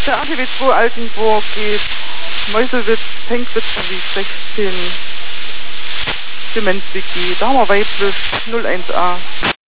Der AGW 2 Altenburg geht Meuselwitz, Penkwitz sowie 16 Demenz-WG. Da haben wir weiblich 01a.